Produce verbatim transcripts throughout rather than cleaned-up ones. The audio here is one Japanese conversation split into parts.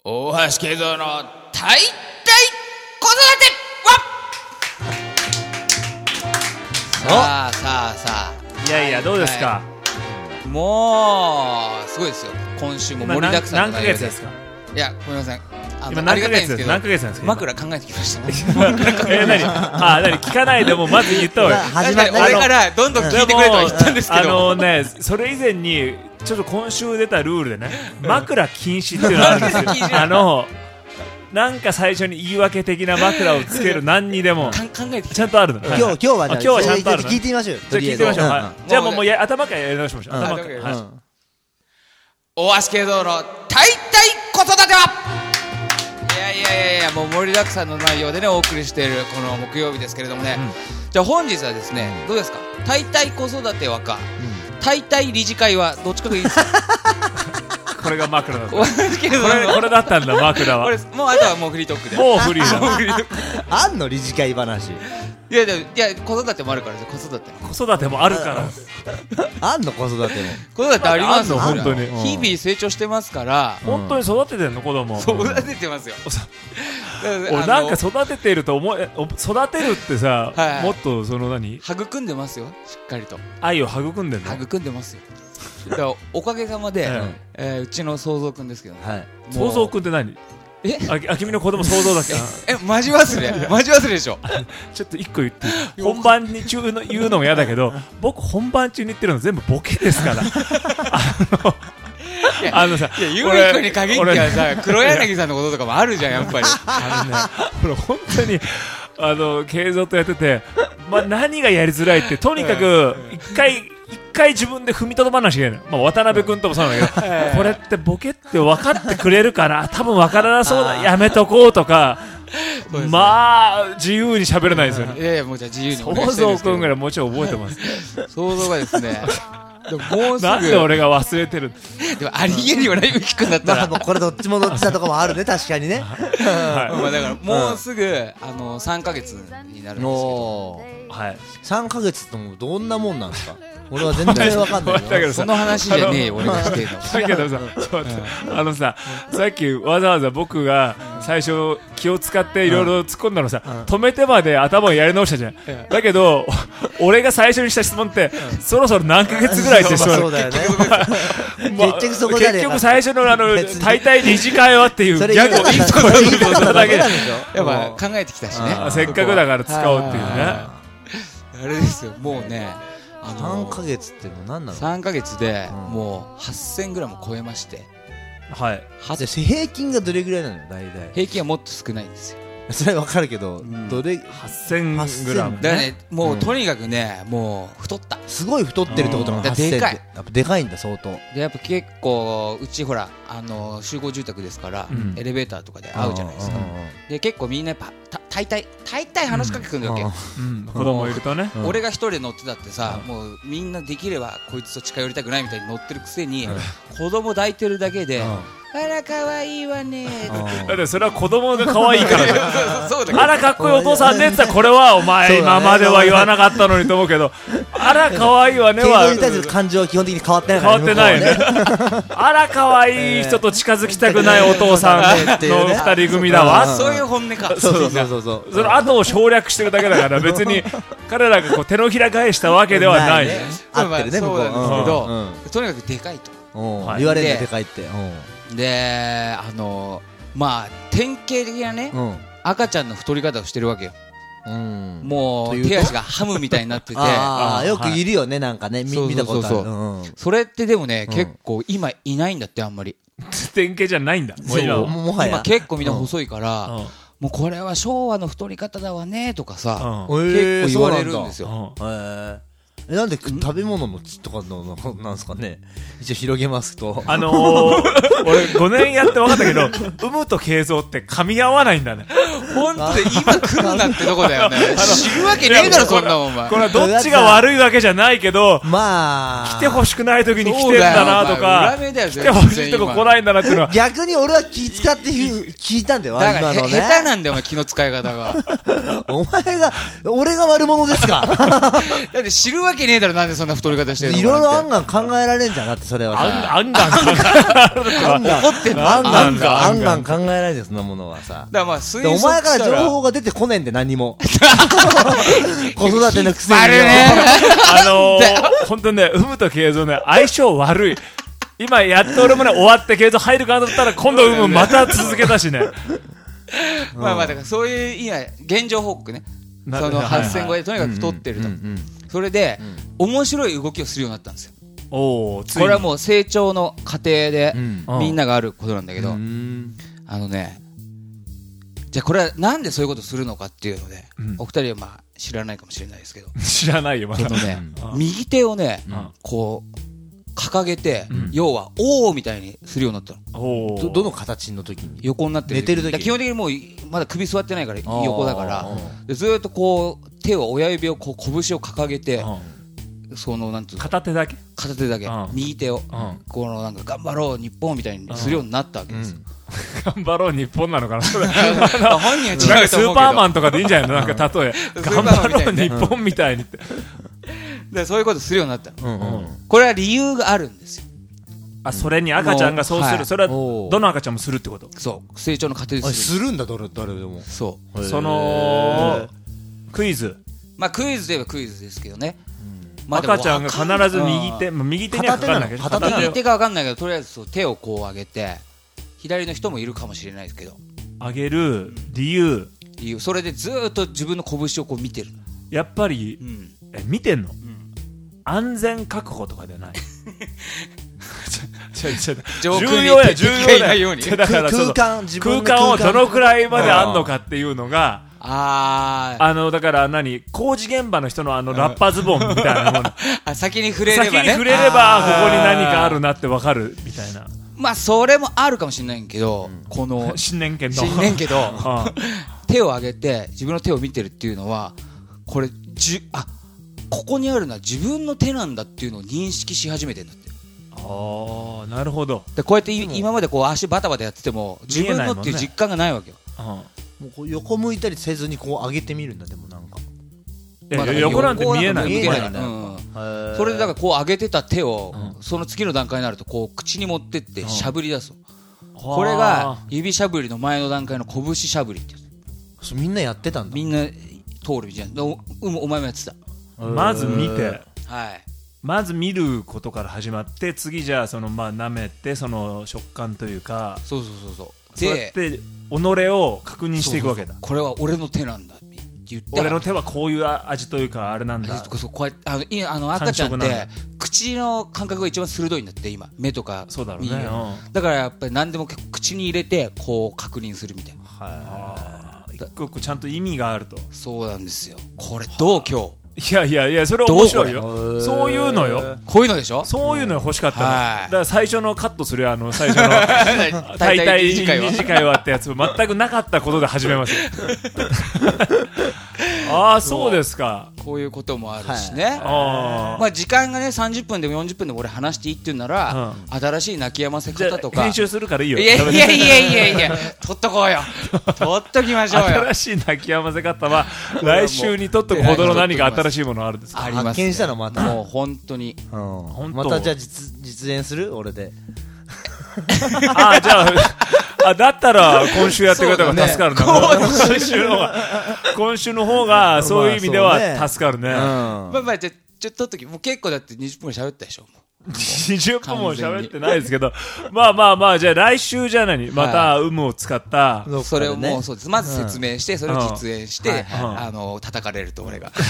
大橋慶三の大体子育てはさあさあさあいやいやどうですか、はい、 もうすごいですよ。今週も盛りだくさんの何ヶ月ですか。 いやごめんなさい、あ今何ヶ月です何ヶ月なんですか。 枕考えてきましたえー、何あ何聞かないでもまず言ったわ始ま俺からどんどん聞いてくれとは言ったんですけど、 あのねそれ以前にちょっと今週出たルールでね枕禁止っていうのがあるんですよあのなんか最初に言い訳的な枕をつける何にでも考えてちゃんとあるの。 今日今日は今日はちゃんとあるの。 聞いてみましょう。 じゃあ聞いてみましょう。じゃあもうもうや頭からやり直しましょう。頭から。 大橋慶三の大体子育てはいやいやいやいやもう盛りだくさんの内容でねお送りしているこの木曜日ですけれどもね、じゃあ本日はですねどうですか。大体子育てはか大体理事会はどっちかがいいですか。 これが枕だったこれ、これだったんだ枕は。 もうあとはもうフリートークでもうフリーだあんの理事会話。 いやでもいや子育てもあるから子育て子育てもあるからあんの子育ても子育てありますよ本当に。 日々成長してますから本当に育ててんの子供。 育ててますよ。 俺なんか育ててると思え育てるってさもっとその何育んでますよしっかりと愛を育んでんの。 育んでますよ。だからおかげさまで、はいえー、うちの創造くんですけど、ねはい、 創造くんって何。えあ君の子供創造だっけ。 えマジ忘れマジ忘れでしょ。 ちょっと一個言って本番に中の言うのも嫌だけど僕本番中に言ってるの全部ボケですからあのあのさゆういくんに限ってはさ黒柳さんのこととかもあるじゃんやっぱりあのね俺本当にあの慶三とやってて、まあ、何がやりづらいってとにかく一回一回自分で踏みとどまなきゃいけない、まあ、渡辺君ともそうなんだけどこれってボケって分かってくれるかな多分分からなそうだやめとこうとかね、まあ自由に喋れないですよね。 いやいやもうじゃあ自由に想像君ぐらいもうちょい覚えてます想像がですねでももうすぐなんで俺が忘れてるでもありえるよなゆうきくんだったら、 まあ、これどっちもどっちだとかもあるね確かにね、 はいまあ、だからもうすぐ、うん、あのさんかげつになるんですけど、 はい、さんかげつってもどんなもんなんですか。俺は全然わかんないだけどその話じゃねえよ俺がしてるのだけどさちょっとあのささっきわざわざ僕が最初気を使っていろいろ突っ込んだのさ、うん、止めてまで頭をやり直したじゃん、うん、だけど俺が最初にした質問って、うん、そろそろ何ヶ月ぐらいって質問そうだよね結局そこじゃねえか。 結局最初のあの大体理事会はっていうギャグを一個言いたかっただけなんでしょ。やっぱ考えてきたしねせっかくだから使おうっていうねあれですよもうねあのー、さんかげつってもう何なの。 さんかげつでもうはっせんグラム超えまして、 はい。 平均がどれぐらいなの大体。 平均はもっと少ないんですよ。 それは分かるけど、うん、どれはっせんグラム、ね、 だからねもうとにかくね、うん、もう太ったすごい太ってるってことなの。はっせんってでかいやっぱでかいんだ相当でやっぱ結構うちほらあの集合住宅ですから、うん、エレベーターとかで会うじゃないですか、うん、で結構みんなやっぱ大体大体話しかけてくるわけ、うんうん、子供いるとね、 うん、俺が一人で乗ってたってさ、うん、もうみんなできればこいつと近寄りたくないみたいに乗ってるくせに、うん、子供抱いてるだけで、うんあら可愛いわねだってそれは子供が可愛いからねそうだあらかっこいいお父さんねって言ったらこれはお前今までは言わなかったのにと思うけどあら可愛いわねは敬語に対する感情は基本的に変わってないから、ね、変わってないよねあら可愛い人と近づきたくないお父さんの二人組だわそういう本音かそうそうそうそうその後を省略してるだけだから別に彼らがこう手のひら返したわけではないね合ってるねそうなんですけどとにかくでかいと言われるのでかいってであのまあ典型的なね、うん、赤ちゃんの太り方をしてるわけよ、うん、もう手足がハムみたいになっててああよくいるよね、はい、なんかね見たことあるそうそうそう、うん、それってでもね、うん、結構今いないんだってあんまり典型じゃないんだもう 今, もはや今結構みんな細いから、うん、もうこれは昭和の太り方だわねとかさ、うん、結構言われるんですよ、 うん、へーえなんで食べ物のとかのなんですかね一応広げますとあのー、俺ごねんやって分かったけど産むと慶三って噛み合わないんだね本当で今来るなってとこだよね。知るわけねえだろそんなもんお前。 これはどっちが悪いわけじゃないけど、 まあ来てほしくない時に来てんだなとか、来てほしいとこ来ないんだなっていうのは。 逆に俺は気使って聞いたんだよ。 だから今のね。 下手なんだよお前気の使い方が。 お前が俺が悪者ですか。 だって知るわけねえだろなんでそんな太り方してるのかいろいろな案外考えられんじゃんだってそれはさ。 あんがん考えられる案怒ってんの案案外が案外考えられるそんなものはさ。 だからまあ推でお前から測した情報が出てこねえんで何も。子育てのくせに。 あるねあのー、ほんとね、ウムとケイゾね、相性悪い。今やっと俺もね、終わってケイゾ入るかなと思ったら、今度ウムまた続けたしね。 まあまあだからそういう今現状報告ね。 なそのはいはいはっせん超えでとにかく太ってるとうんうんうんそれで面白い動きをするようになったんですよ。 おー、ついにこれはもう成長の過程でうんうんみんながあることなんだけど、 うんあのね、じゃあこれはなんでそういうことするのかっていうので、 うんお二人はまあ知らないかもしれないですけど、 知らないよ、まだその。ねう、ん右手をねうん、 こう掲げてうん、 要はおーみたいにするようになったの。 おー。 どどの形の時に横になってる寝てる時だから基本的にもうまだ首座ってないからー横だからでずーっとこう手を親指をこう拳を掲げてうんそのなんていうの片手だけ片手だけうん右手をうんこのなんか頑張ろう日本みたいにするようになったわけですよ。 頑張ろう日本なのかなそれ。 まあ本人は違うと思うけどなんかスーパーマンとかでいいんじゃないのなんか例え。 うん頑張ろう日本みたいにって。 でそういうことするようになったの。 うんうんこれは理由があるんですよ。 あ、それに赤ちゃんがそうする。 はいそれはおーどの赤ちゃんもするってことそう成長の過程あでする。 するんだ誰誰でもそうその、クイズ。 まあクイズといえばクイズですけどね。まあでも赤ちゃんが必ず右手、まあ右手にはかかんないけど、 片手なの右手か分かんないけどとりあえずそう手をこう上げて左の人もいるかもしれないですけど上げる理由。 理由それでずーっと自分の拳をこう見てるの。 やっぱりう、んえ、見てんのん安全確保とかではない。ちょちょ上空に重要や敵重要やがいないようにだからその空間自分空の間をどのくらいまであんのかっていうのがあーあのだから何工事現場の人のあのラッパズボンみたいなものあ先に触れればね先に触れればあーここに何かあるなってわかるみたいなまあそれもあるかもしれないけど、この新年券の新年けどあ手を上げて自分の手を見てるっていうのはこれじゅあここにあるのは自分の手なんだっていうのを認識し始めてるんだって。 あーなるほど、 でこうやってい今までこう足バタバタやってても自分のっていう実感がないわけよ。 うんもうこう横向いたりせずにこう上げてみるんだでもなんかいやまあだから横なんて見えない見えないんだ、 見えないうん、それでだからこう上げてた手を、 うその次の段階になるとこう口に持ってってうんしゃぶり出すの、 ここれが指しゃぶりの前の段階の拳しゃぶりってやつ。 そうみんなやってたんだみんな通るじゃん。でおうんお前もやってた。 まず見てはい。 まず見ることから始まって次じゃあそのまあ舐めてその食感というかそうそうそうそう。 そうやって己を確認していくわけだそうそうそうこれは俺の手なんだって言って。 俺の手はこういう味というかあれなんだそうそうこうやってあのいあの赤ちゃんって感触なんだ口の感覚が一番鋭いんだって今目とかそうだろうね耳がうんだからやっぱり何でも口に入れてこう確認するみたいな。 あー一個一個ちゃんと意味があるとそうなんですよ。これどう今日いやいやいやそれ面白いどうこよれそういうのよこういうのでしょ。 そういうの欲しかったの、 はいだから最初のカットするよあの最初の大大体体二次会は二次会はってやつ全くなかったことで始めますよああそうですかこういうこともあるしね。 あまあ時間がねさんじゅっぷんでもよんじゅっぷんでも俺話していいって言うなら、新しい泣き止ませじゃ方とかあ編集するからいいよいやいやいやいやいや撮っとこうよ撮っときましょうよ。 新しい泣き止ませ方は来週にとっとくほどの何か新しいものあるんですかありますね。 発見したのまたもう本当にうん本当またじゃあ実実演する俺でああじゃああだったら今週やってくれた方が助かるな、 そうだね今週の方が今週の方がそういう意味では助かるね、 うんまあまあじゃあちょっと撮っときもう結構だってにじゅっぷん喋ったでしょ。もうにじゅっぷんも喋ってないですけどまあまあまあじゃあ来週じゃあ何また有無を使った、 それをもううそうですまず説明してそれを実演して、 うんはいはいあの叩かれると俺が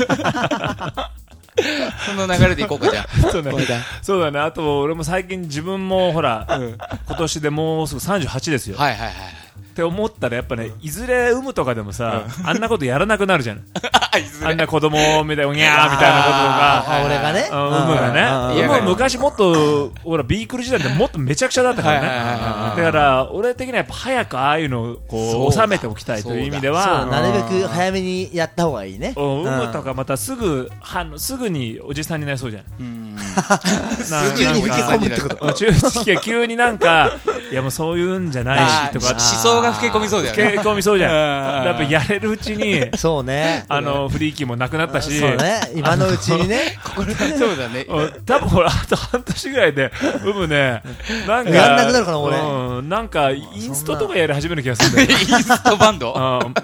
その流れでいこうかじゃあ。 そうだねこれだそうだねあと俺も最近自分もほら、今年でもうすぐさんじゅうはちですよ、 はいはいはい。 って思ったらやっぱね、いずれ産むとかでもさ、あんなことやらなくなるじゃん。あんな子供みたいな、うにゃーみたいなことが。 あ、俺がね。 産むがね。産むは昔もっと、ほら、ビークル時代ってもっとめちゃくちゃだったからね。だから、俺的にはやっぱ早くああいうのをこう、収めておきたいという意味では。 なるべく早めにやった方がいいね。 産むとかまたすぐ、すぐにおじさんになりそうじゃん。 急に老け込むってこと。 中期は急になんか、いやもうそういうんじゃないしとか。 思想が老け込みそうだよね。 老け込みそうじゃん。やっぱやれるうちに、 そうね。 あの、フリーキーもなくなったし。 そうね。今のうちにね。 そうだね。 多分ほら、あと半年ぐらいで、産むね。なんか、 やんなくなるかな、俺。 うん、なんか、インストとかやり始める気がするんだよ。 インストバンド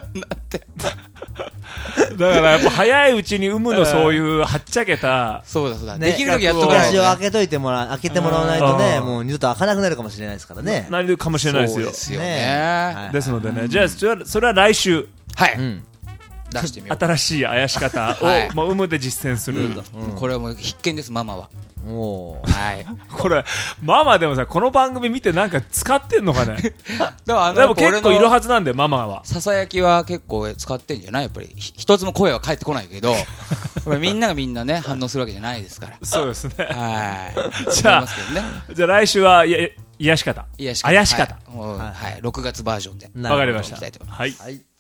だからやっぱ早いうちに産むのそういうはっちゃけた、 そうだそうだ、 ね、 できる時やっとかないと、ね、 を開けといてもら開けてもらわないとね、もう二度と開かなくなるかもしれないですからね。 なるかもしれないですよ。 そうですよね。 ね、ですのでね、じゃあそれはそれは来週、 はい、うん、出してみよう。 新しいあやし方を、はい、もう産むで実践する、うんうん、これはもう必見です、ママは。 おはい、 これママでもさ、この番組見てなんか使ってんのかね。 でも、あのでも結構いるはずなんだよ、ママは。 ささやきは結構使ってんじゃない？やっぱり一つも声は返ってこないけどみんながみんなね反応するわけじゃないですから。 そうですね。 はい。 じゃあ、ね、じゃあ来週はや癒し方、 癒し方、 あやし方、 はい、はい、ろくがつバージョンでわかりました。 いきたいと思います。 はい。 はい。